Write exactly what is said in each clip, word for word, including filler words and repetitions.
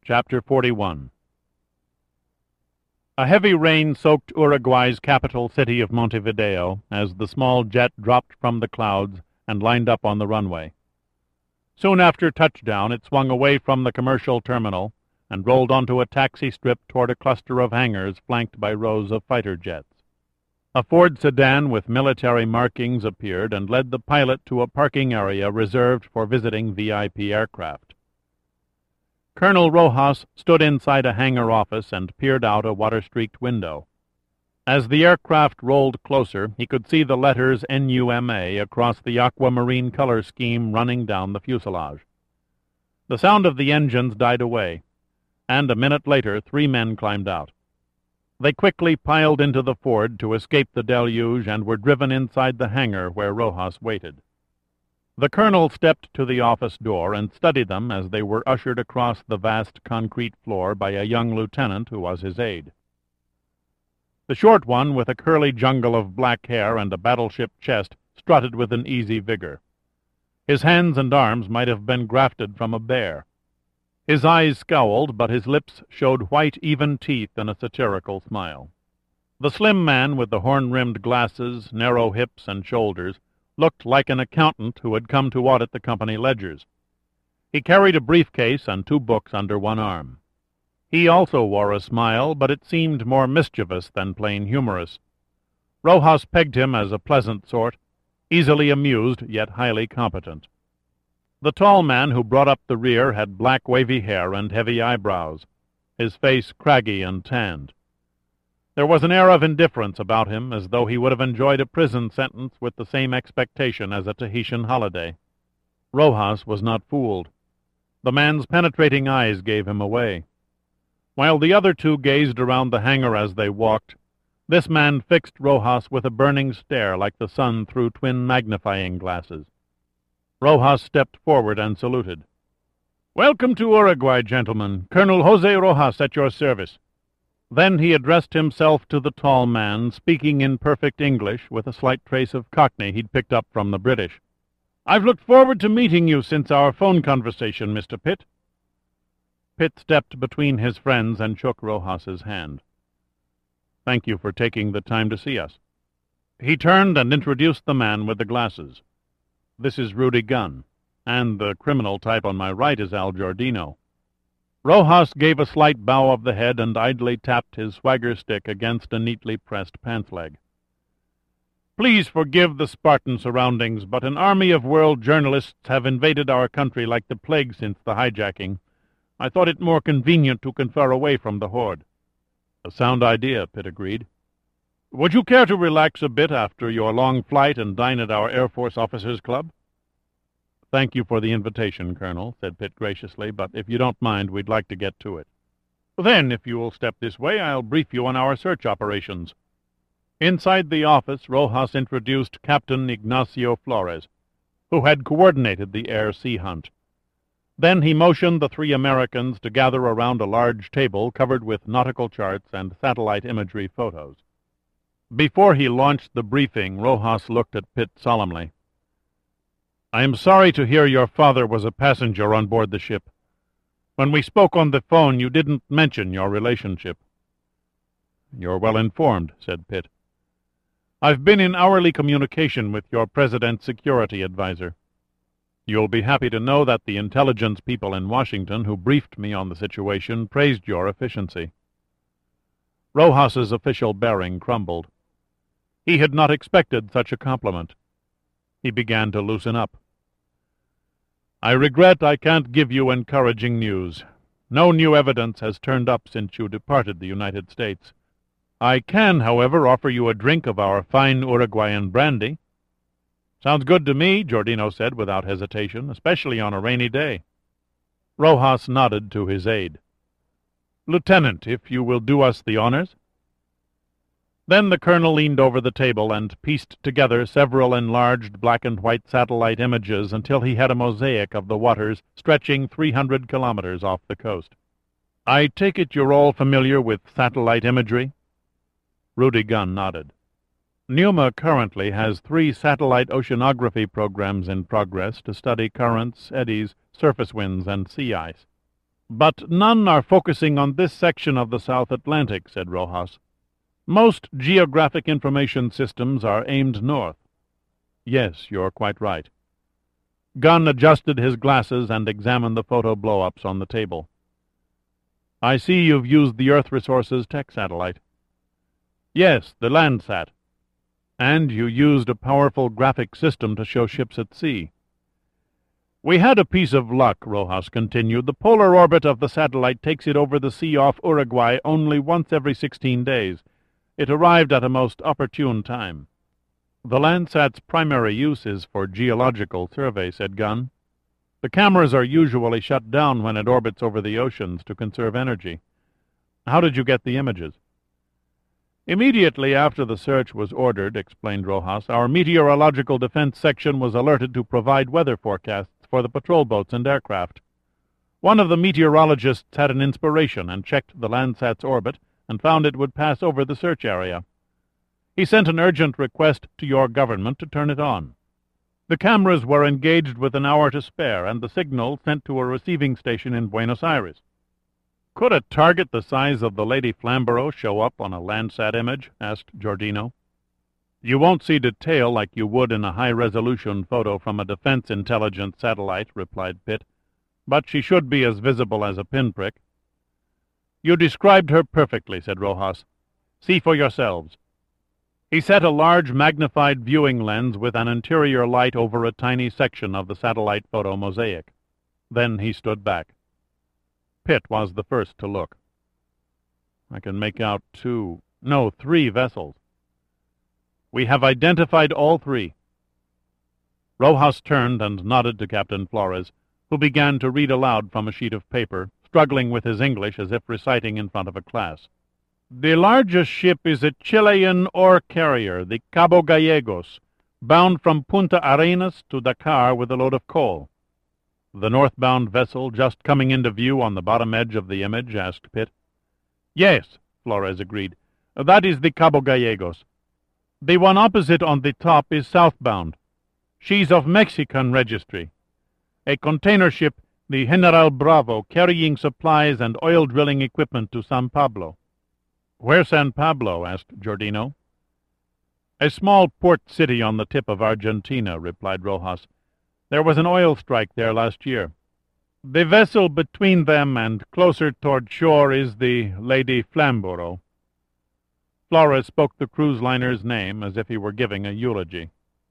Chapter forty-one. A heavy rain soaked Uruguay's capital city of Montevideo as the small jet dropped from the clouds and lined up on the runway. Soon after touchdown, it swung away from the commercial terminal and rolled onto a taxi strip toward a cluster of hangars flanked by rows of fighter jets. A Ford sedan with military markings appeared and led the pilot to a parking area reserved for visiting V I P aircraft. Colonel Rojas stood inside a hangar office and peered out a water-streaked window. As the aircraft rolled closer, he could see the letters N U M A across the aquamarine color scheme running down the fuselage. The sound of the engines died away, and a minute later three men climbed out. They quickly piled into the Ford to escape the deluge and were driven inside the hangar where Rojas waited. The colonel stepped to the office door and studied them as they were ushered across the vast concrete floor by a young lieutenant who was his aide. The short one, with a curly jungle of black hair and a battleship chest, strutted with an easy vigor. His hands and arms might have been grafted from a bear. His eyes scowled, but his lips showed white, even teeth in a satirical smile. The slim man with the horn-rimmed glasses, narrow hips and shoulders, looked like an accountant who had come to audit the company ledgers. He carried a briefcase and two books under one arm. He also wore a smile, but it seemed more mischievous than plain humorous. Rojas pegged him as a pleasant sort, easily amused yet highly competent. The tall man who brought up the rear had black wavy hair and heavy eyebrows, his face craggy and tanned. There was an air of indifference about him, as though he would have enjoyed a prison sentence with the same expectation as a Tahitian holiday. Rojas was not fooled. The man's penetrating eyes gave him away. While the other two gazed around the hangar as they walked, this man fixed Rojas with a burning stare like the sun through twin magnifying glasses. Rojas stepped forward and saluted. "Welcome to Uruguay, gentlemen. Colonel Jose Rojas at your service." Then he addressed himself to the tall man, speaking in perfect English, with a slight trace of Cockney he'd picked up from the British. "I've looked forward to meeting you since our phone conversation, Mister Pitt." Pitt stepped between his friends and shook Rojas's hand. "Thank you for taking the time to see us." He turned and introduced the man with the glasses. "This is Rudy Gunn, and the criminal type on my right is Al Giordino." Rojas gave a slight bow of the head and idly tapped his swagger stick against a neatly pressed pants leg. "Please forgive the Spartan surroundings, but an army of world journalists have invaded our country like the plague since the hijacking. I thought it more convenient to confer away from the horde." "A sound idea," Pitt agreed. "Would you care to relax a bit after your long flight and dine at our Air Force Officers Club?" "Thank you for the invitation, Colonel," said Pitt graciously, "but if you don't mind, we'd like to get to it." "Then, if you will step this way, I'll brief you on our search operations." Inside the office, Rojas introduced Captain Ignacio Flores, who had coordinated the air-sea hunt. Then he motioned the three Americans to gather around a large table covered with nautical charts and satellite imagery photos. Before he launched the briefing, Rojas looked at Pitt solemnly. "I am sorry to hear your father was a passenger on board the ship. When we spoke on the phone, you didn't mention your relationship." "You're well informed," said Pitt. "I've been in hourly communication with your President's security advisor. You'll be happy to know that the intelligence people in Washington who briefed me on the situation praised your efficiency." Rojas's official bearing crumbled. He had not expected such a compliment. He began to loosen up. "I regret I can't give you encouraging news. No new evidence has turned up since you departed the United States. I can, however, offer you a drink of our fine Uruguayan brandy." "Sounds good to me," Giordino said without hesitation, "especially on a rainy day." Rojas nodded to his aide. "Lieutenant, if you will do us the honors." Then the colonel leaned over the table and pieced together several enlarged black-and-white satellite images until he had a mosaic of the waters stretching three hundred kilometers off the coast. "I take it you're all familiar with satellite imagery?" Rudy Gunn nodded. "Numa currently has three satellite oceanography programs in progress to study currents, eddies, surface winds, and sea ice. But none are focusing on this section of the South Atlantic, said Rojas. Most geographic information systems are aimed north. Yes, you're quite right. Gunn adjusted his glasses and examined the photo blow-ups on the table. I see you've used the Earth Resources tech satellite. Yes, the Landsat. And you used a powerful graphic system to show ships at sea. We had a piece of luck, Rojas continued. The polar orbit of the satellite takes it over the sea off Uruguay only once every sixteen days. It arrived at a most opportune time. The Landsat's primary use is for geological survey, said Gunn. The cameras are usually shut down when it orbits over the oceans to conserve energy. How did you get the images? Immediately after the search was ordered, explained Rojas, our meteorological defense section was alerted to provide weather forecasts for the patrol boats and aircraft. One of the meteorologists had an inspiration and checked the Landsat's orbit and found it would pass over the search area. He sent an urgent request to your government to turn it on. The cameras were engaged with an hour to spare, and the signal sent to a receiving station in Buenos Aires. Could a target the size of the Lady Flamborough show up on a Landsat image? Asked Giordino. You won't see detail like you would in a high-resolution photo from a defense intelligence satellite, replied Pitt, but she should be as visible as a pinprick. You described her perfectly, said Rojas. See for yourselves. He set a large magnified viewing lens with an interior light over a tiny section of the satellite photo mosaic. Then he stood back. Pitt was the first to look. I can make out two, no, three vessels. We have identified all three. Rojas turned and nodded to Captain Flores, who began to read aloud from a sheet of paper, struggling with his English as if reciting in front of a class. The largest ship is a Chilean ore carrier, the Cabo Gallegos, bound from Punta Arenas to Dakar with a load of coal. The northbound vessel just coming into view on the bottom edge of the image? Asked Pitt. Yes, Flores agreed. That is the Cabo Gallegos. The one opposite on the top is southbound. She's of Mexican registry. A container ship, the General Bravo, carrying supplies and oil drilling equipment to San Pablo. Where's San Pablo? Asked Giordino. A small port city on the tip of Argentina, replied Rojas. There was an oil strike there last year. The vessel between them and closer toward shore is the Lady Flamborough. Flores spoke the cruise liner's name as if he were giving a eulogy.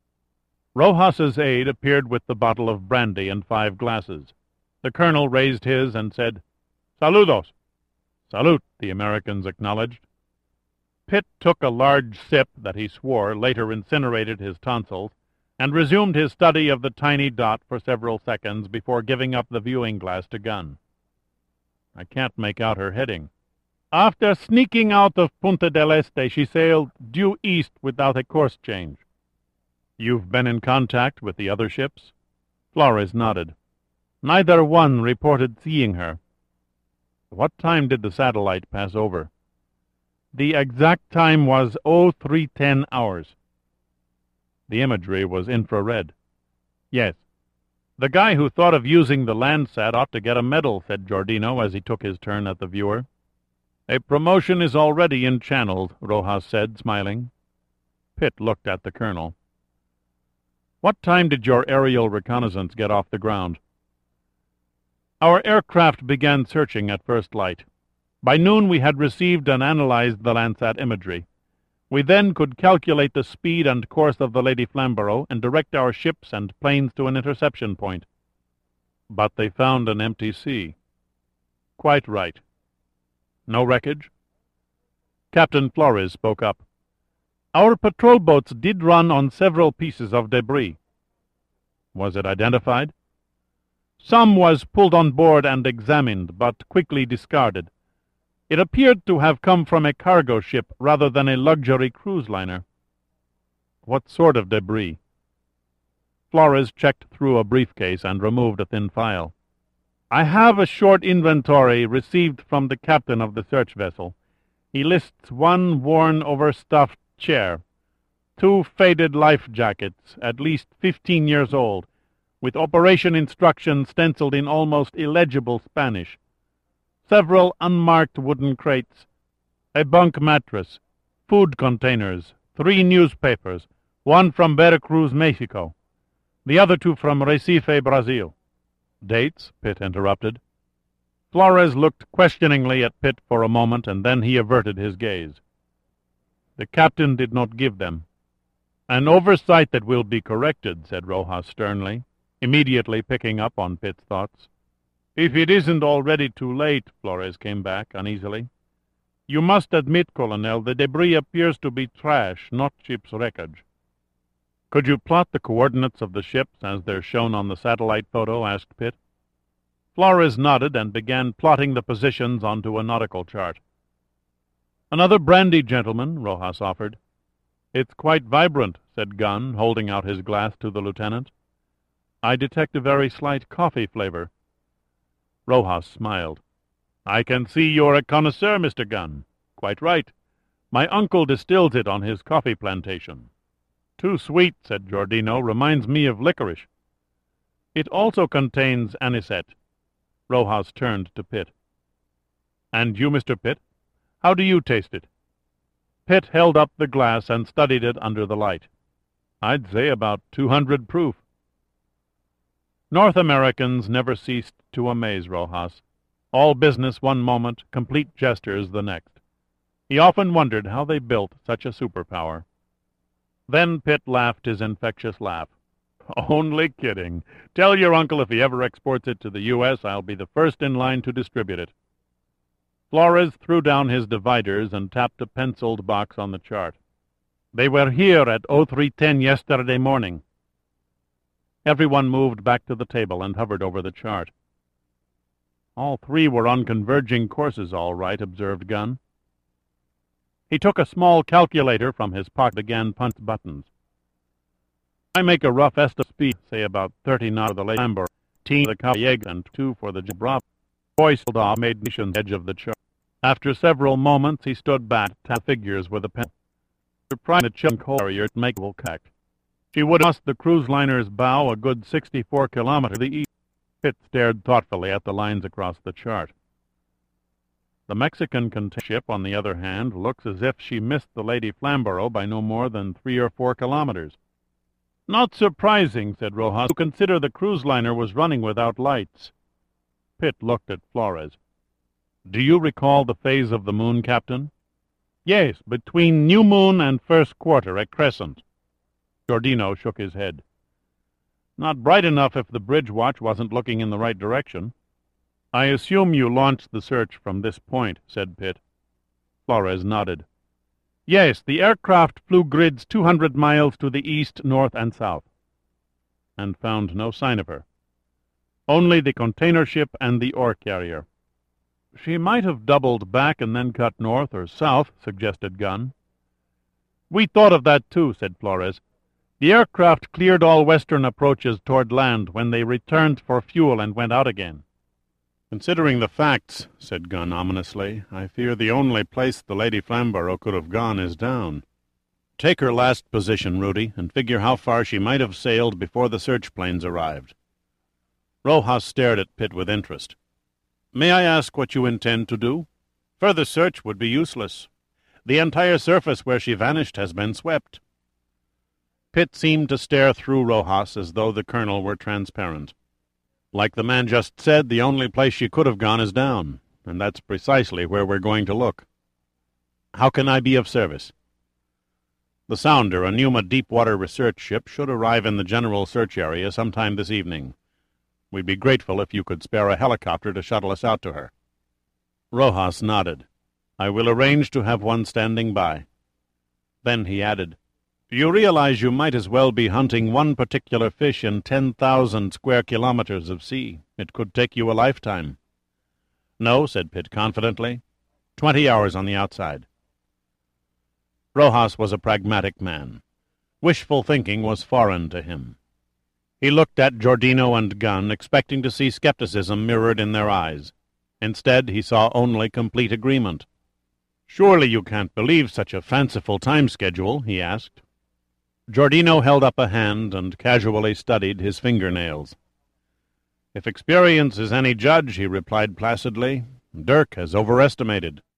Rojas's aide appeared with the bottle of brandy and five glasses. The colonel raised his and said, Saludos. Salute, the Americans acknowledged. Pitt took a large sip that he swore later incinerated his tonsils, and resumed his study of the tiny dot for several seconds before giving up the viewing glass to Gunn. I can't make out her heading. After sneaking out of Punta del Este, she sailed due east without a course change. You've been in contact with the other ships? Flores nodded. Neither one reported seeing her. What time did the satellite pass over? The exact time was oh three ten hours. The imagery was infrared. Yes. The guy who thought of using the Landsat ought to get a medal, said Giordino as he took his turn at the viewer. A promotion is already in channel, Rojas said, smiling. Pitt looked at the colonel. What time did your aerial reconnaissance get off the ground? Our aircraft began searching at first light. By noon we had received and analyzed the Landsat imagery. We then could calculate the speed and course of the Lady Flamborough and direct our ships and planes to an interception point. But they found an empty sea. Quite right. No wreckage? Captain Flores spoke up. Our patrol boats did run on several pieces of debris. Was it identified? Some was pulled on board and examined, but quickly discarded. It appeared to have come from a cargo ship rather than a luxury cruise liner. What sort of debris? Flores checked through a briefcase and removed a thin file. I have a short inventory received from the captain of the search vessel. He lists one worn, overstuffed chair, two faded life jackets, at least fifteen years old, with operation instructions stenciled in almost illegible Spanish, several unmarked wooden crates, a bunk mattress, food containers, three newspapers, one from Veracruz, Mexico, the other two from Recife, Brazil. Dates? Pitt interrupted. Flores looked questioningly at Pitt for a moment, and then he averted his gaze. The captain did not give them. An oversight that will be corrected, said Rojas sternly, immediately picking up on Pitt's thoughts. If it isn't already too late, Flores came back uneasily. You must admit, Colonel, the debris appears to be trash, not ship's wreckage. Could you plot the coordinates of the ships as they're shown on the satellite photo? Asked Pitt. Flores nodded and began plotting the positions onto a nautical chart. Another brandy, gentlemen, Rojas offered. It's quite vibrant, said Gunn, holding out his glass to the lieutenant. I detect a very slight coffee flavor. Rojas smiled. I can see you're a connoisseur, Mister Gunn. Quite right. My uncle distills it on his coffee plantation. Too sweet, said Giordino, reminds me of licorice. It also contains anisette. Rojas turned to Pitt. And you, Mister Pitt? How do you taste it? Pitt held up the glass and studied it under the light. I'd say about two hundred proof. North Americans never ceased to amaze Rojas. All business one moment, complete gestures the next. He often wondered how they built such a superpower. Then Pitt laughed his infectious laugh. Only kidding. Tell your uncle if he ever exports it to the U S, I'll be the first in line to distribute it. Flores threw down his dividers and tapped a penciled box on the chart. They were here at oh three ten yesterday morning. Everyone moved back to the table and hovered over the chart. All three were on converging courses, all right, observed Gunn. He took a small calculator from his pocket and began punching buttons. I make a rough estimate of speed, say about thirty knots for the Lambo, ten for the Cayega, and two for the Gibraltar. Voice off made nation's edge of the chart. After several moments, he stood back, tapped figures with a pen. Surprised the Chilton carrier to make a correct. She would have lost the cruise liner's bow a good sixty-four kilometers to the east. Pitt stared thoughtfully at the lines across the chart. The Mexican container ship, on the other hand, looks as if she missed the Lady Flamborough by no more than three or four kilometers. Not surprising, said Rojas, to consider the cruise liner was running without lights. Pitt looked at Flores. Do you recall the phase of the moon, Captain? Yes, between new moon and first quarter, a crescent. Giordino shook his head. Not bright enough if the bridge watch wasn't looking in the right direction. I assume you launched the search from this point, said Pitt. Flores nodded. Yes, the aircraft flew grids two hundred miles to the east, north, and south, and found no sign of her. Only the container ship and the ore carrier. She might have doubled back and then cut north or south, suggested Gunn. We thought of that too, said Flores. The aircraft cleared all western approaches toward land when they returned for fuel and went out again. Considering the facts, said Gunn ominously, I fear the only place the Lady Flamborough could have gone is down. Take her last position, Rudy, and figure how far she might have sailed before the search planes arrived. Rojas stared at Pitt with interest. May I ask what you intend to do? Further search would be useless. The entire surface where she vanished has been swept. Pitt seemed to stare through Rojas as though the colonel were transparent. Like the man just said, the only place she could have gone is down, and that's precisely where we're going to look. How can I be of service? The Sounder, a Numa deep-water research ship, should arrive in the general search area sometime this evening. We'd be grateful if you could spare a helicopter to shuttle us out to her. Rojas nodded. I will arrange to have one standing by. Then he added, You realize you might as well be hunting one particular fish in ten thousand square kilometers of sea. It could take you a lifetime. No, said Pitt confidently. Twenty hours on the outside. Rojas was a pragmatic man. Wishful thinking was foreign to him. He looked at Giordino and Gunn, expecting to see skepticism mirrored in their eyes. Instead, he saw only complete agreement. Surely you can't believe such a fanciful time schedule, he asked. Giordino held up a hand and casually studied his fingernails. If experience is any judge, he replied placidly, Dirk has overestimated.